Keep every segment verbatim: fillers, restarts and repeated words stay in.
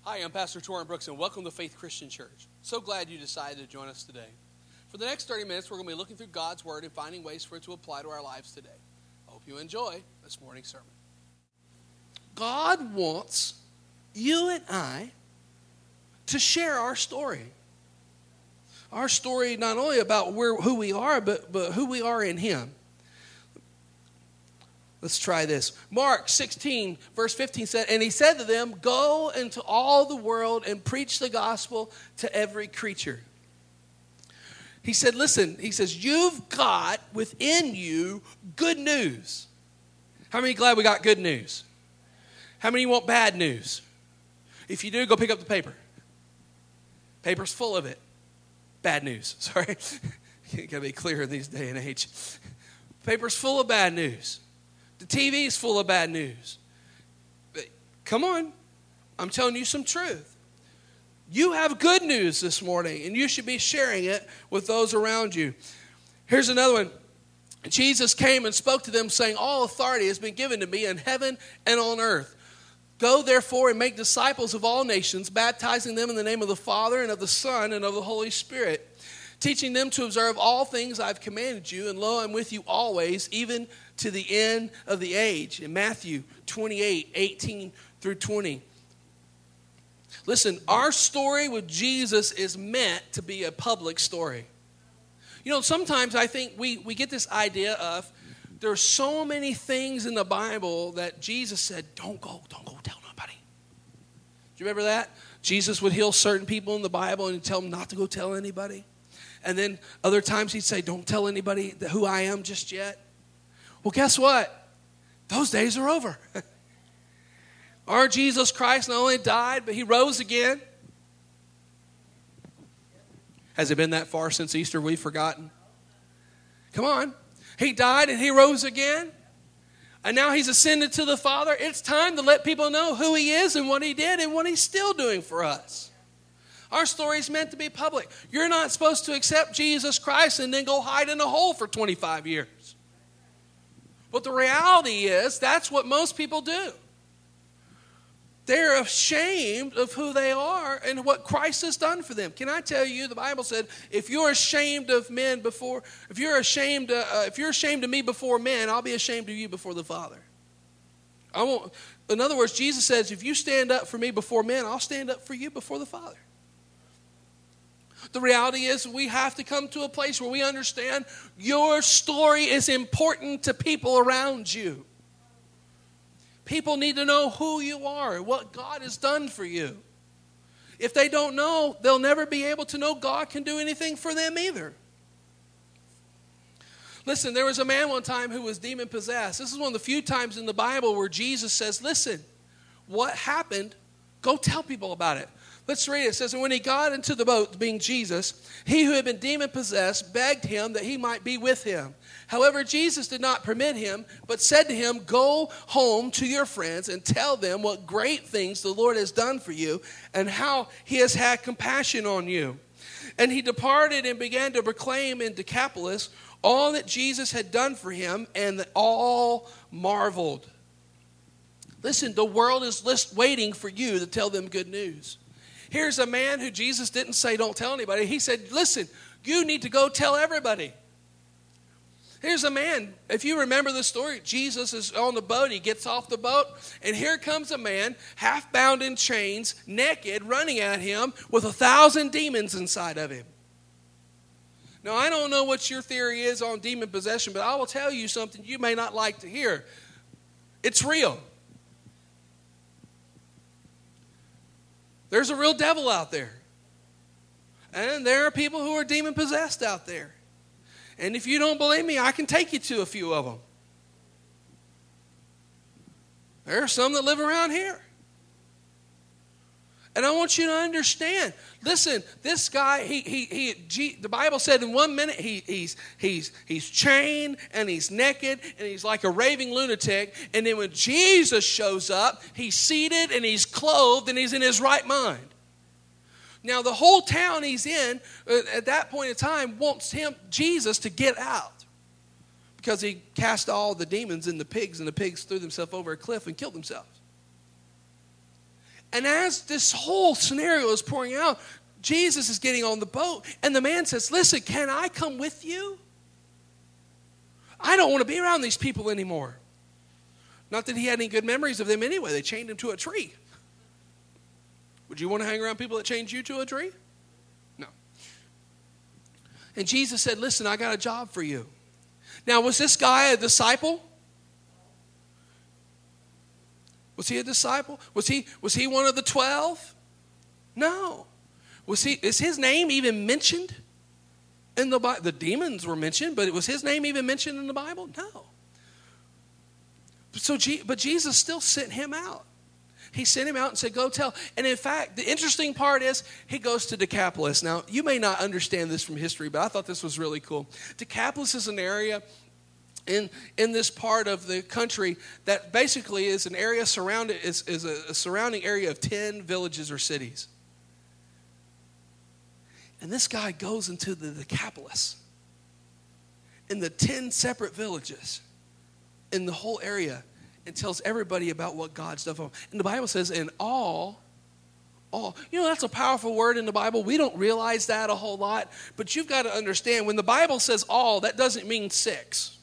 Hi, I'm Pastor Torrin Brooks, and welcome to Faith Christian Church. So glad you decided to join us today. For the next thirty minutes, we're going to be looking through God's Word and finding ways for it to apply to our lives today. I hope you enjoy this morning's sermon. God wants you and I to share our story. Our story not only about where, who we are, but, but who we are in Him. Let's try this. Mark sixteen, verse fifteen said, and He said to them, go into all the world and preach the gospel to every creature. He said, listen, He says, you've got within you good news. How many glad we got good news? How many want bad news? If you do, go pick up the paper. Paper's full of it. Bad news. Sorry. Got to be clear in these day and age. Paper's full of bad news. The T V is full of bad news. But come on. I'm telling you some truth. You have good news this morning, and you should be sharing it with those around you. Here's another one. Jesus came and spoke to them, saying, all authority has been given to me in heaven and on earth. Go, therefore, and make disciples of all nations, baptizing them in the name of the Father and of the Son and of the Holy Spirit, teaching them to observe all things I've commanded you, and lo, I'm with you always, even to the end of the age. In Matthew twenty-eight, eighteen through twenty. Listen, our story with Jesus is meant to be a public story. You know, sometimes I think we, we get this idea of there's so many things in the Bible that Jesus said, don't go, don't go tell nobody. Do you remember that? Jesus would heal certain people in the Bible and he'd tell them not to go tell anybody. And then other times he'd say, don't tell anybody who I am just yet. Well, guess what? Those days are over. Our Jesus Christ not only died, but He rose again. Has it been that far since Easter we've forgotten? Come on. He died and He rose again. And now He's ascended to the Father. It's time to let people know who He is and what He did and what He's still doing for us. Our story is meant to be public. You're not supposed to accept Jesus Christ and then go hide in a hole for twenty-five years. But the reality is that's what most people do. They're ashamed of who they are and what Christ has done for them. Can I tell you, the Bible said, if you're ashamed of men before, if you're ashamed, uh, if you're ashamed of me before men, I'll be ashamed of you before the Father. I won't. In other words, Jesus says, if you stand up for me before men, I'll stand up for you before the Father. The reality is we have to come to a place where we understand your story is important to people around you. People need to know who you are and what God has done for you. If they don't know, they'll never be able to know God can do anything for them either. Listen, there was a man one time who was demon-possessed. This is one of the few times in the Bible where Jesus says, listen, what happened, go tell people about it. Let's read it. It says, and when he got into the boat, being Jesus, he who had been demon-possessed begged him that he might be with him. However, Jesus did not permit him, but said to him, go home to your friends and tell them what great things the Lord has done for you and how He has had compassion on you. And he departed and began to proclaim in Decapolis all that Jesus had done for him, and that all marveled. Listen, the world is list waiting for you to tell them good news. Here's a man who Jesus didn't say don't tell anybody. He said, listen, you need to go tell everybody. Here's a man, if you remember the story, Jesus is on the boat, he gets off the boat, and here comes a man, half bound in chains, naked, running at him with a thousand demons inside of him. Now, I don't know what your theory is on demon possession, but I will tell you something you may not like to hear. It's real. There's a real devil out there. And there are people who are demon-possessed out there. And if you don't believe me, I can take you to a few of them. There are some that live around here. And I want you to understand. Listen, this guy, he, he, he, G, the Bible said in one minute he, he's, he's, he's chained and he's naked and he's like a raving lunatic. And then when Jesus shows up, he's seated and he's clothed and he's in his right mind. Now, the whole town he's in uh, at that point in time wants him, Jesus, to get out. Because he cast all the demons in the pigs, and the pigs threw themselves over a cliff and killed themselves. And as this whole scenario is pouring out, Jesus is getting on the boat. And the man says, listen, can I come with you? I don't want to be around these people anymore. Not that he had any good memories of them anyway. They chained him to a tree. Would you want to hang around people that chained you to a tree? No. And Jesus said, listen, I got a job for you. Now, was this guy a disciple? Was he a disciple? Was he, was he one of the twelve? No. Was he, is his name even mentioned in the Bible? The demons were mentioned, but was his name even mentioned in the Bible? No. So, but Jesus still sent him out. He sent him out and said, go tell. And in fact, the interesting part is he goes to Decapolis. Now, you may not understand this from history, but I thought this was really cool. Decapolis is an area in, in this part of the country that basically is an area surrounded, is, is a, a surrounding area of ten villages or cities. And this guy goes into the Decapolis in the ten separate villages in the whole area and tells everybody about what God's done for them. And the Bible says, in all, all. You know, that's a powerful word in the Bible. We don't realize that a whole lot. But you've got to understand, when the Bible says all, that doesn't mean six.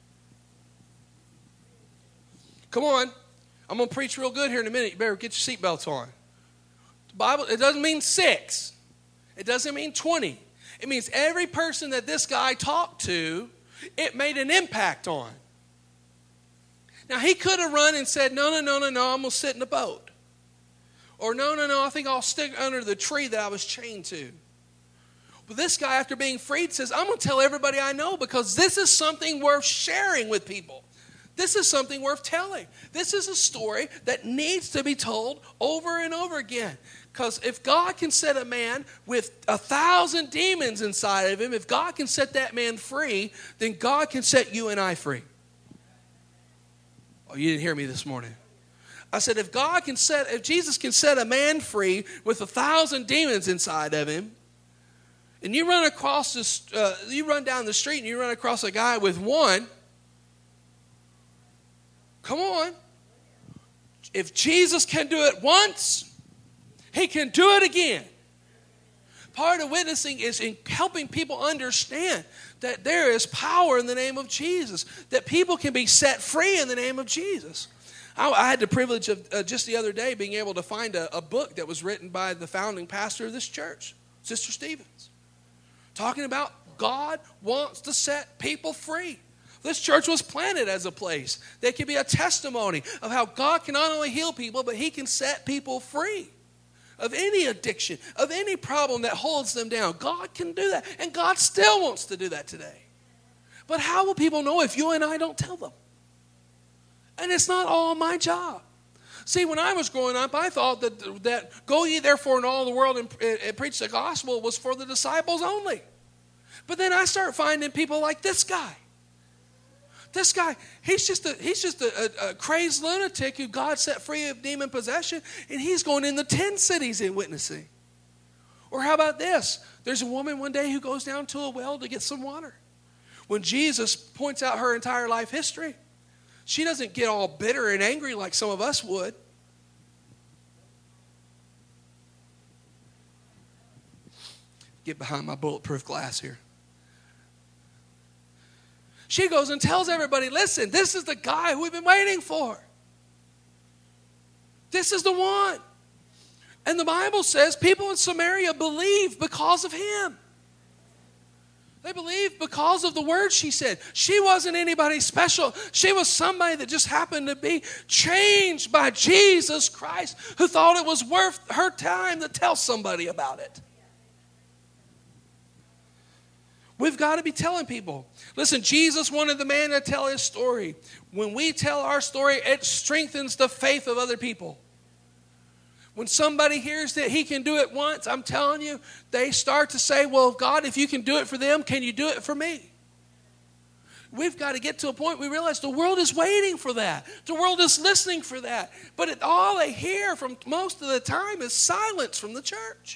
Come on. I'm going to preach real good here in a minute. You better get your seatbelts on. The Bible, it doesn't mean six. It doesn't mean twenty. It means every person that this guy talked to, it made an impact on. Now, he could have run and said, no, no, no, no, no, I'm going to sit in the boat. Or, no, no, no, I think I'll stick under the tree that I was chained to. But this guy, after being freed, says, I'm going to tell everybody I know, because this is something worth sharing with people. This is something worth telling. This is a story that needs to be told over and over again. Because if God can set a man with a thousand demons inside of him, if God can set that man free, then God can set you and I free. Oh, you didn't hear me this morning. I said, if God can set, if Jesus can set a man free with a thousand demons inside of him, and you run across this, uh, you run down the street and you run across a guy with one, come on. If Jesus can do it once, he can do it again. Part of witnessing is in helping people understand that there is power in the name of Jesus, that people can be set free in the name of Jesus. I, I had the privilege of uh, just the other day being able to find a, a book that was written by the founding pastor of this church, Sister Stevens, talking about God wants to set people free. This church was planted as a place that could be a testimony of how God can not only heal people, but he can set people free of any addiction, of any problem that holds them down. God can do that, and God still wants to do that today. But how will people know if you and I don't tell them? And it's not all my job. See, when I was growing up, I thought that, that go ye therefore in all the world and, and preach the gospel was for the disciples only. But then I start finding people like this guy. This guy, he's just a he's just a, a, a crazed lunatic who God set free of demon possession, and he's going in the ten cities and witnessing. Or how about this? There's a woman one day who goes down to a well to get some water. When Jesus points out her entire life history, she doesn't get all bitter and angry like some of us would. Get behind my bulletproof glass here. She goes and tells everybody, listen, this is the guy who we've been waiting for. This is the one. And the Bible says people in Samaria believe because of him. They believed because of the words she said. She wasn't anybody special. She was somebody that just happened to be changed by Jesus Christ, who thought it was worth her time to tell somebody about it. We've got to be telling people. Listen, Jesus wanted the man to tell his story. When we tell our story, it strengthens the faith of other people. When somebody hears that he can do it once, I'm telling you, they start to say, well, God, if you can do it for them, can you do it for me? We've got to get to a point we realize the world is waiting for that. The world is listening for that. But it, all they hear from most of the time is silence from the church.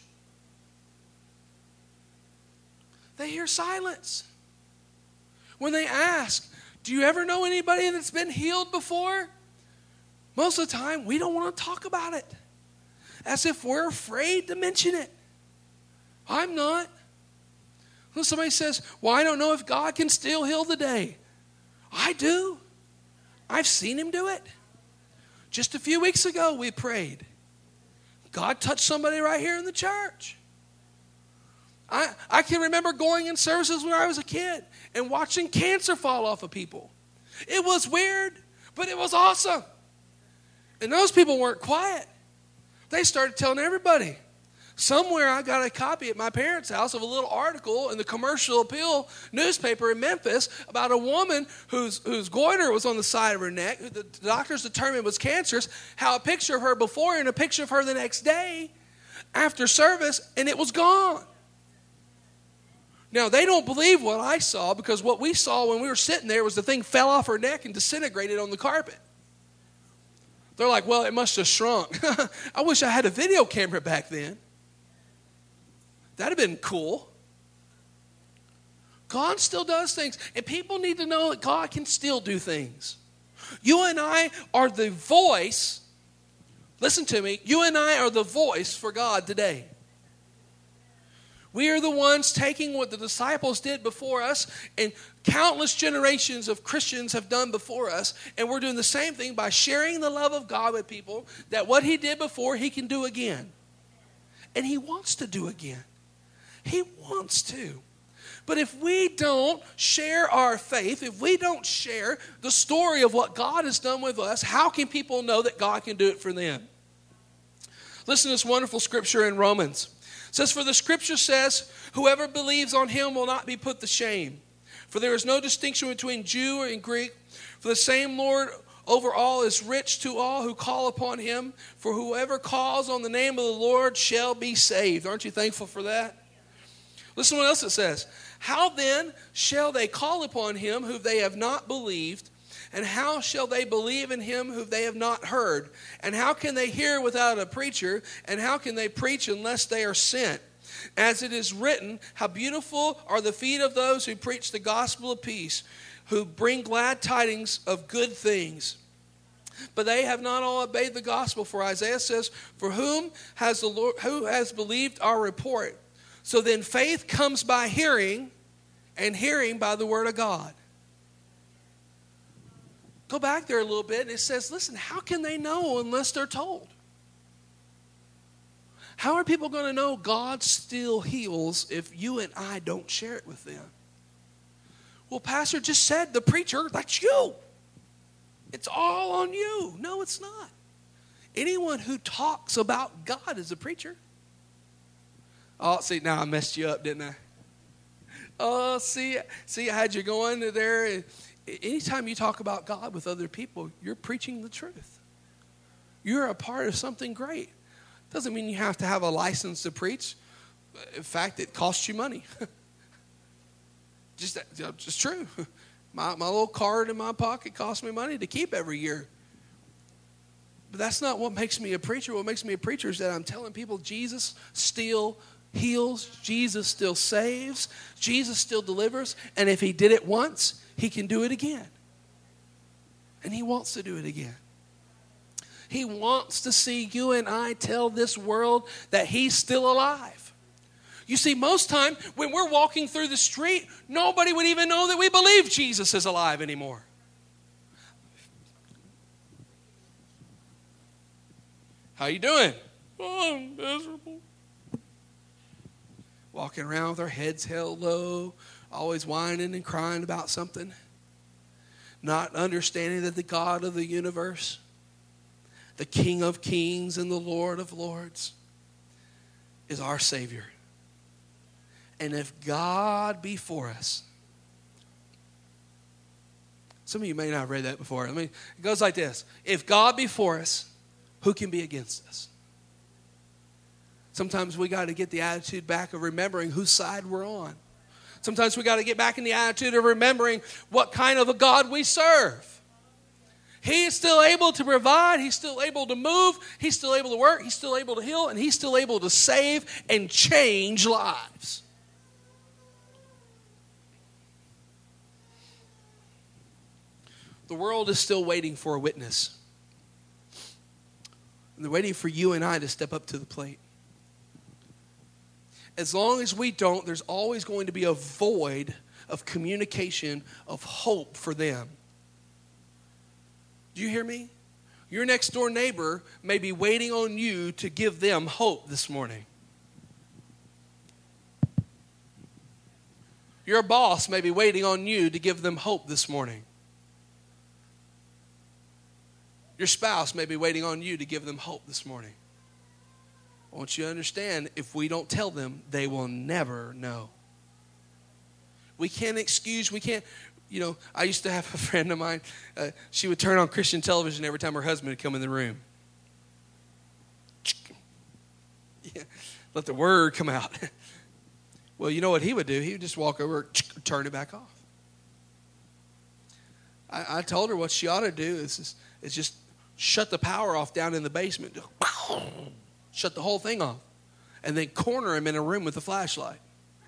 They hear silence. When they ask, do you ever know anybody that's been healed before? Most of the time, we don't want to talk about it. as if we're afraid to mention it. I'm not. When somebody says, well, I don't know if God can still heal the day. I do. I've seen him do it. Just a few weeks ago, we prayed. God touched somebody right here in the church. I, I can remember going in services when I was a kid and watching cancer fall off of people. It was weird, but it was awesome. And those people weren't quiet. They started telling everybody. Somewhere I got a copy at my parents' house of a little article in the Commercial Appeal newspaper in Memphis about a woman whose, whose goiter was on the side of her neck, who the doctors determined was cancerous, how a picture of her before and a picture of her the next day after service, and it was gone. Now, they don't believe what I saw, because what we saw when we were sitting there was the thing fell off her neck and disintegrated on the carpet. They're like, well, it must have shrunk. I wish I had a video camera back then. That'd have been cool. God still does things. And people need to know that God can still do things. You and I are the voice. Listen to me. You and I are the voice for God today. We are the ones taking what the disciples did before us, and countless generations of Christians have done before us, and we're doing the same thing by sharing the love of God with people, that what he did before, he can do again. And he wants to do again. He wants to. But if we don't share our faith, if we don't share the story of what God has done with us, how can people know that God can do it for them? Listen to this wonderful scripture in Romans. It says, for the scripture says, whoever believes on him will not be put to shame. For there is no distinction between Jew and Greek. For the same Lord over all is rich to all who call upon him. For whoever calls on the name of the Lord shall be saved. Aren't you thankful for that? Listen to what else it says. How then shall they call upon him who they have not believed? And how shall they believe in him who they have not heard? And how can they hear without a preacher? And how can they preach unless they are sent? As it is written, how beautiful are the feet of those who preach the gospel of peace, who bring glad tidings of good things. But they have not all obeyed the gospel. For Isaiah says, for whom has the Lord, who has believed our report? So then faith comes by hearing, and hearing by the word of God. Go back there a little bit, and it says, listen, how can they know unless they're told? How are people going to know God still heals if you and I don't share it with them? Well, Pastor just said, the preacher, that's you. It's all on you. No, it's not. Anyone who talks about God is a preacher. Oh, see, now I messed you up, didn't I? Oh, see, see, I had you going there. Anytime you talk about God with other people, you're preaching the truth. You're a part of something great. Doesn't mean you have to have a license to preach. In fact, it costs you money. Just, just true. My, my little card in my pocket costs me money to keep every year. But that's not what makes me a preacher. What makes me a preacher is that I'm telling people Jesus still heals. Jesus still saves. Jesus still delivers. And if he did it once, he can do it again. And he wants to do it again. He wants to see you and I tell this world that he's still alive. You see, most time when we're walking through the street, nobody would even know that we believe Jesus is alive anymore. How you doing? Oh, I'm miserable. Walking around with our heads held low, always whining and crying about something. Not understanding that the God of the universe, the King of kings and the Lord of lords, is our Savior. And if God be for us, some of you may not have read that before. I mean, it goes like this. If God be for us, who can be against us? Sometimes we got to get the attitude back of remembering whose side we're on. Sometimes we got to get back in the attitude of remembering what kind of a God we serve. He is still able to provide. He's still able to move. He's still able to work. He's still able to heal. And he's still able to save and change lives. The world is still waiting for a witness. And they're waiting for you and I to step up to the plate. As long as we don't, there's always going to be a void of communication, of hope for them. Do you hear me? Your next door neighbor may be waiting on you to give them hope this morning. Your boss may be waiting on you to give them hope this morning. Your spouse may be waiting on you to give them hope this morning. I want you to understand, if we don't tell them, they will never know. We can't excuse, we can't, you know, I used to have a friend of mine, uh, she would turn on Christian television every time her husband would come in the room. Yeah, let the word come out. Well, you know what he would do? He would just walk over, turn it back off. I, I told her what she ought to do is, is, is just shut the power off down in the basement. Shut the whole thing off. And then corner him in a room with a flashlight.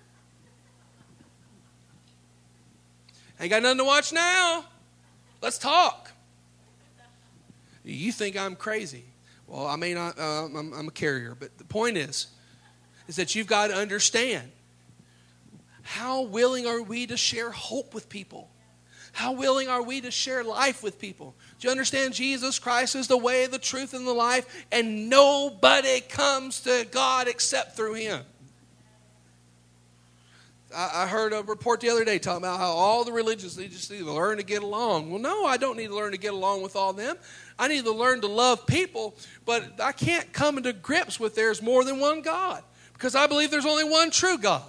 Ain't got nothing to watch now. Let's talk. You think I'm crazy. Well, I may not, uh, I'm, I'm a carrier. But the point is, is that you've got to understand, how willing are we to share hope with people? How willing are we to share life with people? Do you understand Jesus Christ is the way, the truth, and the life, and nobody comes to God except through him? I heard a report the other day talking about how all the religions, they just need to learn to get along. Well, no, I don't need to learn to get along with all them. I need to learn to love people, but I can't come into grips with there's more than one God, because I believe there's only one true God.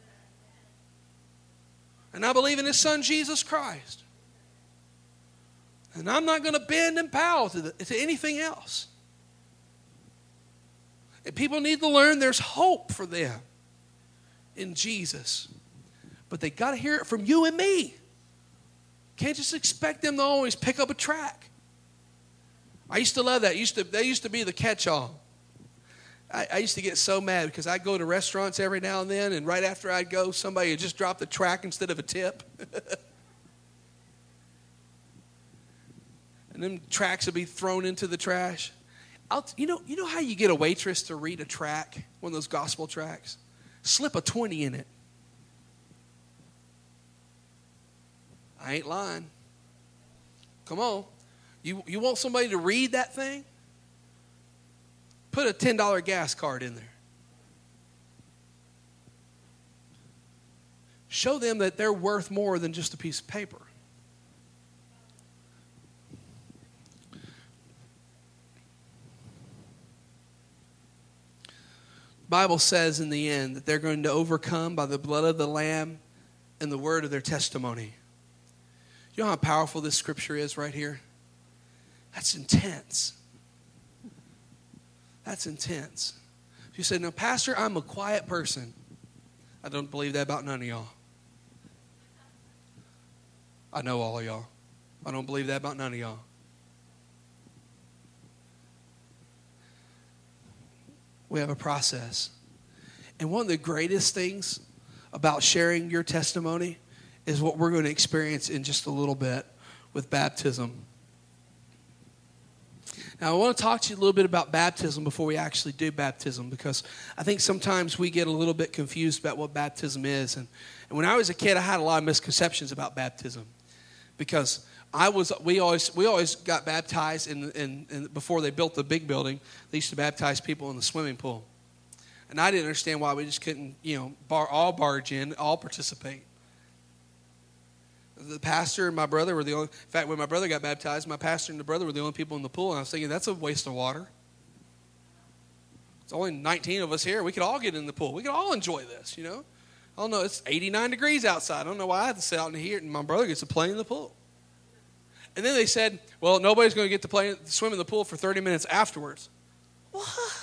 And I believe in his son, Jesus Christ. And I'm not going to bend and bow to, the, to anything else. And people need to learn there's hope for them in Jesus. But they got to hear it from you and me. Can't just expect them to always pick up a track. I used to love that. Used to, they used to be the catch-all. I, I used to get so mad because I'd go to restaurants every now and then, and right after I'd go, somebody would just drop the track instead of a tip. And them tracks would be thrown into the trash. I'll, you know, you know how you get a waitress to read a track, one of those gospel tracks? Slip a twenty in it. I ain't lying. Come on. You, you want somebody to read that thing? Put a ten dollar gas card in there. Show them that they're worth more than just a piece of paper. The Bible says in the end that they're going to overcome by the blood of the Lamb and the word of their testimony. You know how powerful this scripture is right here? That's intense. That's intense. If you say, no, Pastor, I'm a quiet person. I don't believe that about none of y'all. I know all of y'all. I don't believe that about none of y'all. We have a process. And one of the greatest things about sharing your testimony is what we're going to experience in just a little bit with baptism. Now, I want to talk to you a little bit about baptism before we actually do baptism, because I think sometimes we get a little bit confused about what baptism is. And, and when I was a kid, I had a lot of misconceptions about baptism, because I was we always we always got baptized in, in, in before they built the big building. They used to baptize people in the swimming pool, and I didn't understand why we just couldn't, you know, bar, all barge in, all participate. The pastor and my brother were the only, in fact, when my brother got baptized, my pastor and the brother were the only people in the pool. And I was thinking, that's a waste of water. It's only nineteen of us here. We could all get in the pool. We could all enjoy this, you know. I don't know, it's eighty-nine degrees outside. I don't know why I have to sit out in the heat, and my brother gets to play in the pool. And then they said, well, nobody's going to get to play, swim in the pool for thirty minutes afterwards. What?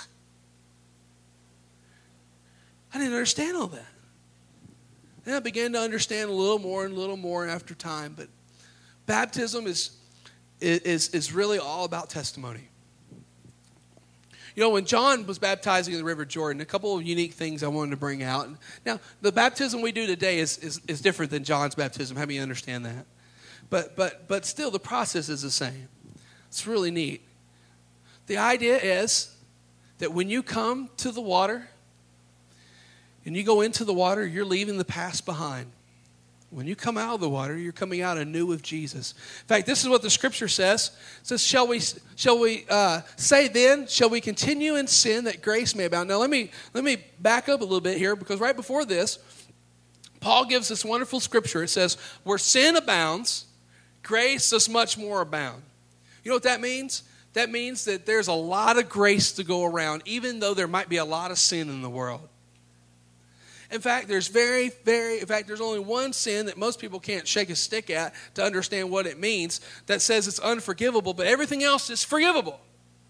I didn't understand all that. And I began to understand a little more and a little more after time. But baptism is, is, is really all about testimony. You know, when John was baptizing in the River Jordan, a couple of unique things I wanted to bring out. Now, the baptism we do today is, is, is different than John's baptism. How many understand that? But, but, but still, the process is the same. It's really neat. The idea is that when you come to the water and you go into the water, you're leaving the past behind. When you come out of the water, you're coming out anew with Jesus. In fact, this is what the scripture says. It says, shall we, shall we uh, say then, shall we continue in sin that grace may abound? Now, let me, let me back up a little bit here, because right before this, Paul gives this wonderful scripture. It says, where sin abounds, grace does much more abound. You know what that means? That means that there's a lot of grace to go around, even though there might be a lot of sin in the world. In fact, there's very, very, in fact, there's only one sin that most people can't shake a stick at to understand what it means, that says it's unforgivable, but everything else is forgivable.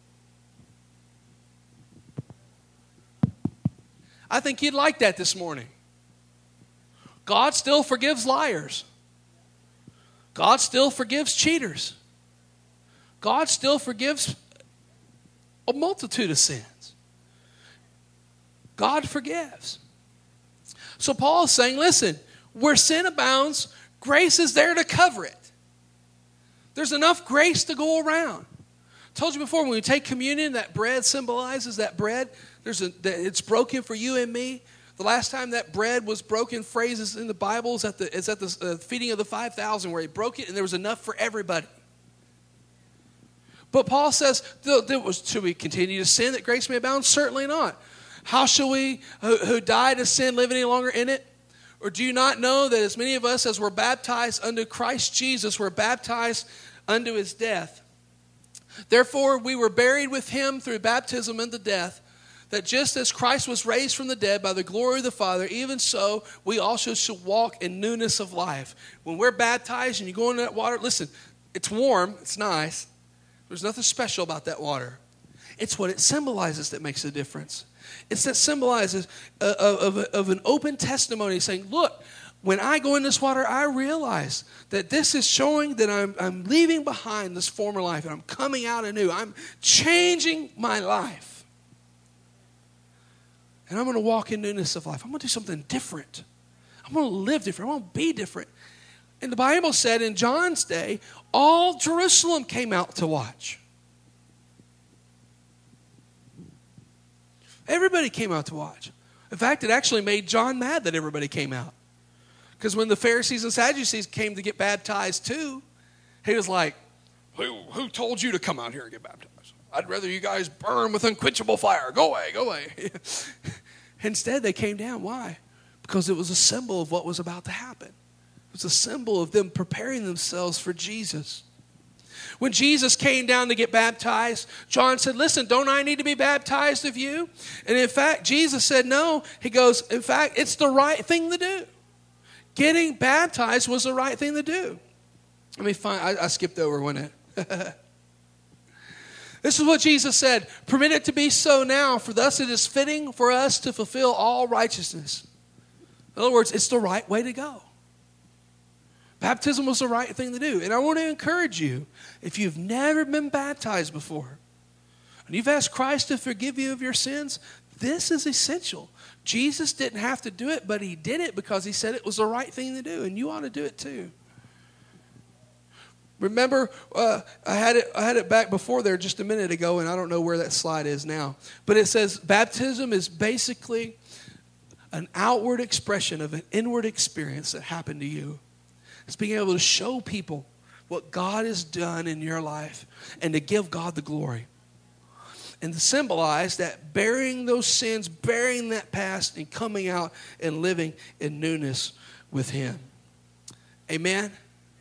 I think you'd like that this morning. God still forgives liars. God still forgives cheaters. God still forgives a multitude of sins. God forgives. So Paul is saying, listen, where sin abounds, grace is there to cover it. There's enough grace to go around. I told you before, when we take communion, that bread symbolizes that bread. There's a, it's broken for you and me. The last time that bread was broken, phrases in the Bible is at the, is at the uh, feeding of the five thousand, where he broke it and there was enough for everybody. But Paul says, should we continue to sin that grace may abound? Certainly not. How shall we who, who died to sin live any longer in it? Or do you not know that as many of us as were baptized unto Christ Jesus were baptized unto his death? Therefore we were buried with him through baptism into death, that just as Christ was raised from the dead by the glory of the Father, even so we also should walk in newness of life. When we're baptized and you go into that water, listen, it's warm, it's nice. There's nothing special about that water. It's what it symbolizes that makes a difference. It's that symbolizes uh, of, of, of an open testimony saying, look, when I go in this water, I realize that this is showing that I'm, I'm leaving behind this former life and I'm coming out anew. I'm changing my life. And I'm going to walk in newness of life. I'm going to do something different. I'm going to live different. I'm going to be different. And the Bible said in John's day, all Jerusalem came out to watch. Everybody came out to watch. In fact, it actually made John mad that everybody came out. Because when the Pharisees and Sadducees came to get baptized too, he was like, who, who told you to come out here and get baptized? I'd rather you guys burn with unquenchable fire. Go away, go away. Instead, they came down. Why? Because it was a symbol of what was about to happen. It was a symbol of them preparing themselves for Jesus. When Jesus came down to get baptized, John said, listen, don't I need to be baptized of you? And in fact, Jesus said no. He goes, in fact, it's the right thing to do. Getting baptized was the right thing to do. Let me find, I, I skipped over one. This is what Jesus said, permit it to be so now, for thus it is fitting for us to fulfill all righteousness. In other words, it's the right way to go. Baptism was the right thing to do. And I want to encourage you, if you've never been baptized before, and you've asked Christ to forgive you of your sins, this is essential. Jesus didn't have to do it, but he did it because he said it was the right thing to do, and you ought to do it too. Remember, uh, I had it I had it back before there just a minute ago, and I don't know where that slide is now. But it says baptism is basically an outward expression of an inward experience that happened to you. It's being able to show people what God has done in your life and to give God the glory. And to symbolize that burying those sins, burying that past, and coming out and living in newness with him. Amen?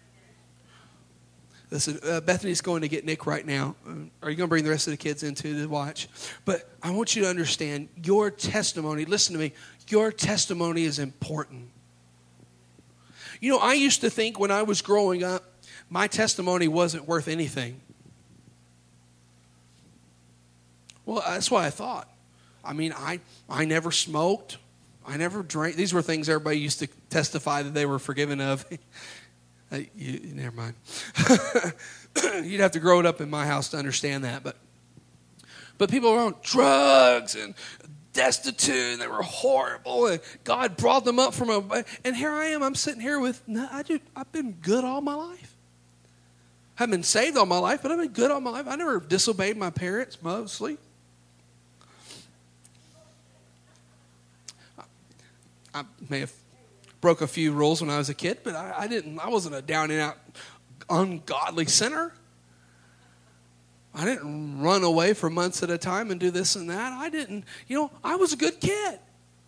Listen, uh, Bethany's going to get Nick right now. Are you going to bring the rest of the kids in too to watch? But I want you to understand your testimony. Listen to me. Your testimony is important. You know, I used to think when I was growing up, my testimony wasn't worth anything. Well, that's what I thought. I mean, I, I never smoked. I never drank. These were things everybody used to testify that they were forgiven of. uh, you, never mind. You'd have to grow it up in my house to understand that. But, but people were on drugs and destitute, and they were horrible, and God brought them up from a, and here I am, I'm sitting here with, no, I just, I've been good all my life. I've been saved all my life, but I've been good all my life. I never disobeyed my parents, mostly. I may have broke a few rules when I was a kid, but I, I didn't. I wasn't a down and out ungodly sinner. I didn't run away for months at a time and do this and that. I didn't. You know, I was a good kid.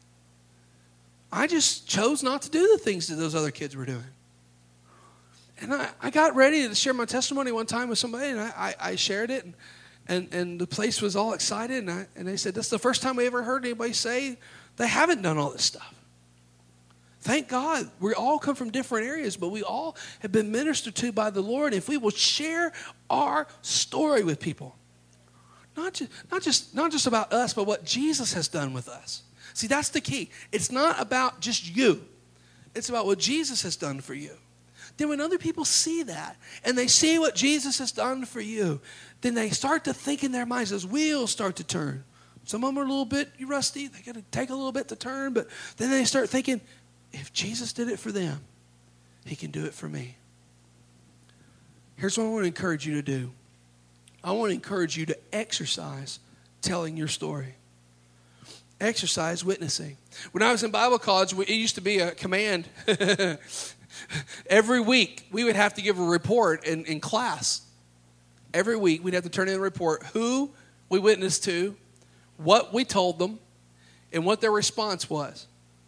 I just chose not to do the things that those other kids were doing. And I, I got ready to share my testimony one time with somebody, and I, I, I shared it, and, and and the place was all excited, and I, and they said, "That's the first time we ever heard anybody say they haven't done all this stuff." Thank God, we all come from different areas, but we all have been ministered to by the Lord. If we will share our story with people, not just, not just, not just about us, but what Jesus has done with us. See, that's the key. It's not about just you. It's about what Jesus has done for you. Then when other people see that, and they see what Jesus has done for you, then they start to think in their minds, those wheels start to turn. Some of them are a little bit rusty. They got to take a little bit to turn, but then they start thinking, if Jesus did it for them, he can do it for me. Here's what I want to encourage you to do. I want to encourage you to exercise telling your story. Exercise witnessing. When I was in Bible college, it used to be a command. Every week, we would have to give a report in, in class. Every week, we'd have to turn in a report who we witnessed to, what we told them, and what their response was.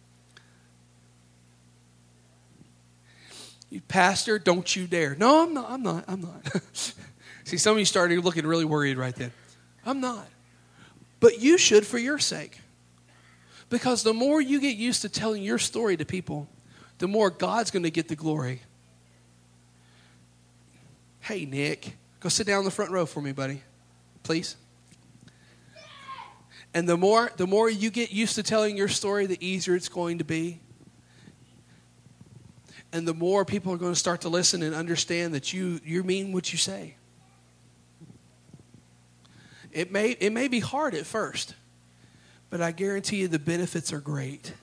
You pastor, don't you dare. No, I'm not. I'm not. I'm not. See, some of you started looking really worried right then. I'm not. But you should for your sake. Because the more you get used to telling your story to people, the more God's going to get the glory. Hey, Nick, go sit down in the front row for me, buddy. Please. And the more, the more you get used to telling your story, the easier it's going to be. And the more people are going to start to listen and understand that you, you mean what you say. It may, it may be hard at first, but I guarantee you the benefits are great.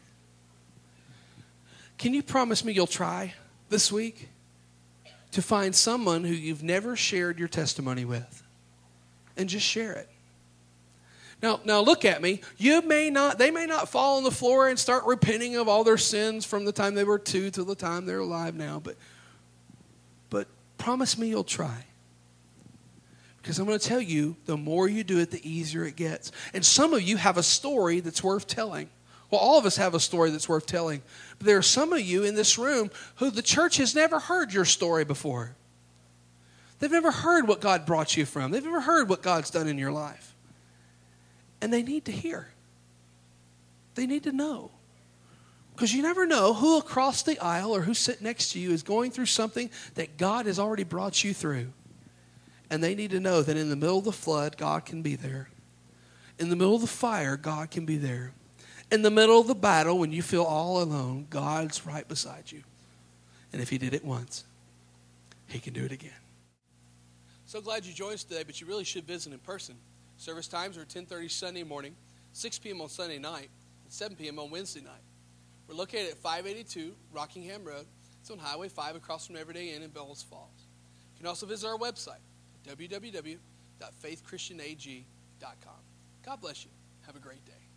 Can you promise me you'll try this week to find someone who you've never shared your testimony with and just share it? Now, now look at me. You may not, they may not fall on the floor and start repenting of all their sins from the time they were two to the time they're alive now. But, but promise me you'll try. Because I'm going to tell you, the more you do it, the easier it gets. And some of you have a story that's worth telling. Well, all of us have a story that's worth telling. But there are some of you in this room who the church has never heard your story before. They've never heard what God brought you from. They've never heard what God's done in your life. And they need to hear. They need to know. Because you never know who across the aisle or who's sitting next to you is going through something that God has already brought you through. And they need to know that in the middle of the flood, God can be there. In the middle of the fire, God can be there. In the middle of the battle, when you feel all alone, God's right beside you. And if he did it once, he can do it again. So glad you joined us today, but you really should visit in person. Service times are ten thirty Sunday morning, six p.m. on Sunday night, and seven p.m. on Wednesday night. We're located at five eighty-two Rockingham Road. It's on Highway five across from Everyday Inn in Bellows Falls. You can also visit our website, w w w dot faith christian a g dot com. God bless you. Have a great day.